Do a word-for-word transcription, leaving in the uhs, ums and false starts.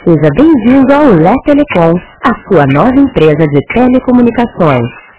Seja bem-vindo ao Lé Telecom, a sua nova empresa de telecomunicações.